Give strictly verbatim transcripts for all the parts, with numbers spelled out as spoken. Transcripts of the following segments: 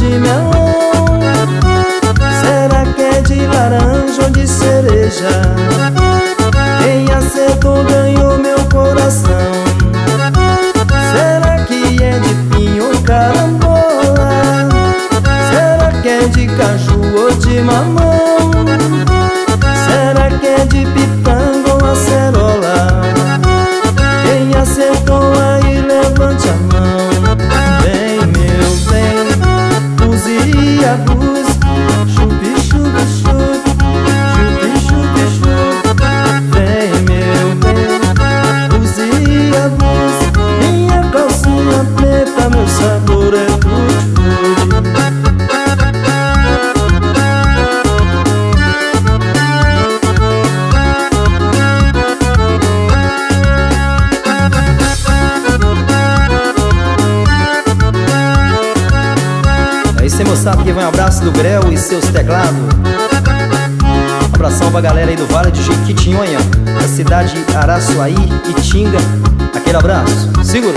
de melão? Será que é de laranja ou de cereja? Quem acertou ganhou meu coração. Será que é de pinho ou carambola? Será que é de caju ou de mamão? Será que é de pitanga ou acerola? Quem acertou aí levante a mão. Vem meu bem, use e abuse, chupi, chupi, chupi, chupi, chupi, chupi. Vem meu bem, use e abuse, minha calcinha preta, meu sabor é tutti-frutti. Você moçada, que vai um abraço do Grel e seus teclados. Um abração pra galera aí do Vale de Jequitinhonha, da cidade de Araçuaí e Tinga. Aquele abraço, segura.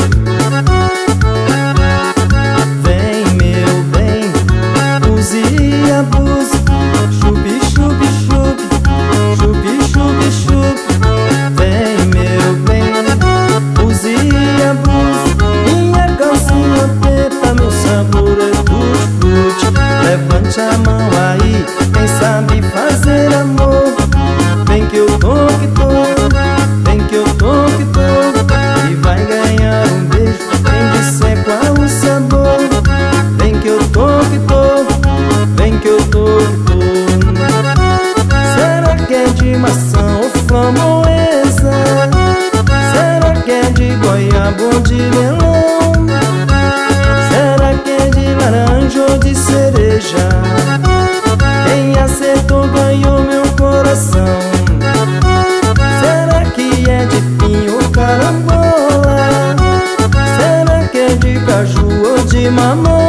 Vem meu bem, use e abuse, chupi, chupi, chupi, chupi, chupi, chupi. Vem meu bem, use e abuse, minha calcinha preta, meu sabor é tudo. Levante a mão aí, quem sabe fazer amor. Vem que eu tô que tô, vem que eu tô que tô, e vai ganhar um beijo, quem disser qual o sabor. Vem que eu tô que tô, vem que eu tô que tô. Será que é de maçã ou framboesa? Será que é de goiaba ou de melão? Será que é de laranja ou de cereja? Quem acertou ganhou meu coração. Será que é de pinho ou carambola? Será que é de caju ou de mamão?